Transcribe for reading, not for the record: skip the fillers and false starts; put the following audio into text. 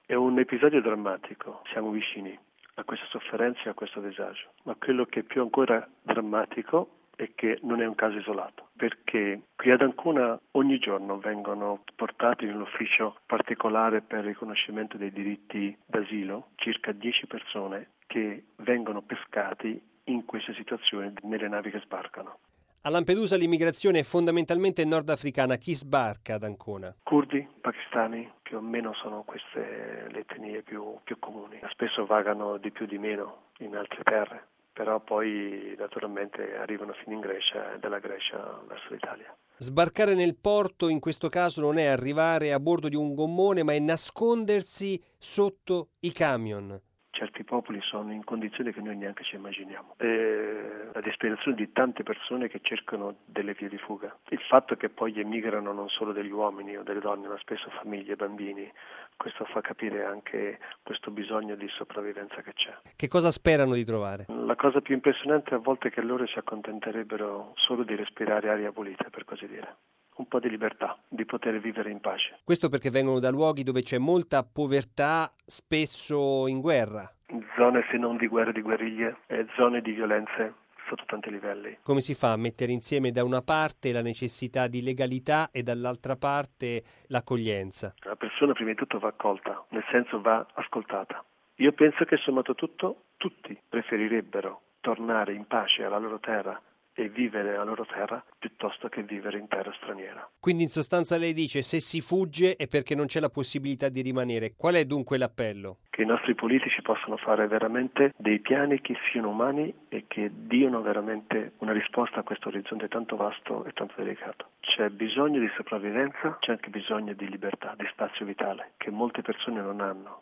È un episodio drammatico, siamo vicini a questa sofferenza e a questo disagio, ma quello che è più ancora drammatico è che non è un caso isolato, perché qui ad Ancona ogni giorno vengono portati nell'ufficio particolare per il riconoscimento dei diritti d'asilo circa 10 persone che vengono pescati in queste situazioni nelle navi che sbarcano. A Lampedusa l'immigrazione è fondamentalmente nordafricana. Chi sbarca ad Ancona? Curdi, pakistani, più o meno sono queste le etnie più comuni. Spesso vagano di più di meno in altre terre, però poi naturalmente arrivano fino in Grecia e dalla Grecia verso l'Italia. Sbarcare nel porto in questo caso non è arrivare a bordo di un gommone, ma è nascondersi sotto i camion. Certi popoli sono in condizioni che noi neanche ci immaginiamo. È la disperazione di tante persone che cercano delle vie di fuga. Il fatto che poi emigrano non solo degli uomini o delle donne, ma spesso famiglie, bambini, questo fa capire anche questo bisogno di sopravvivenza che c'è. Che cosa sperano di trovare? La cosa più impressionante a volte è che loro si accontenterebbero solo di respirare aria pulita, per così dire. Un po' di libertà, di poter vivere in pace. Questo perché vengono da luoghi dove c'è molta povertà, spesso in guerra. Zone se non di guerre, di guerriglie, e zone di violenze sotto tanti livelli. Come si fa a mettere insieme da una parte la necessità di legalità e dall'altra parte l'accoglienza? La persona prima di tutto va accolta, nel senso va ascoltata. Io penso che sommato tutto tutti preferirebbero tornare in pace alla loro terra e vivere nella loro terra piuttosto che vivere in terra straniera. Quindi in sostanza lei dice se si fugge è perché non c'è la possibilità di rimanere. Qual è dunque l'appello? Che i nostri politici possano fare veramente dei piani che siano umani e che diano veramente una risposta a questo orizzonte tanto vasto e tanto delicato. C'è bisogno di sopravvivenza, c'è anche bisogno di libertà, di spazio vitale, che molte persone non hanno.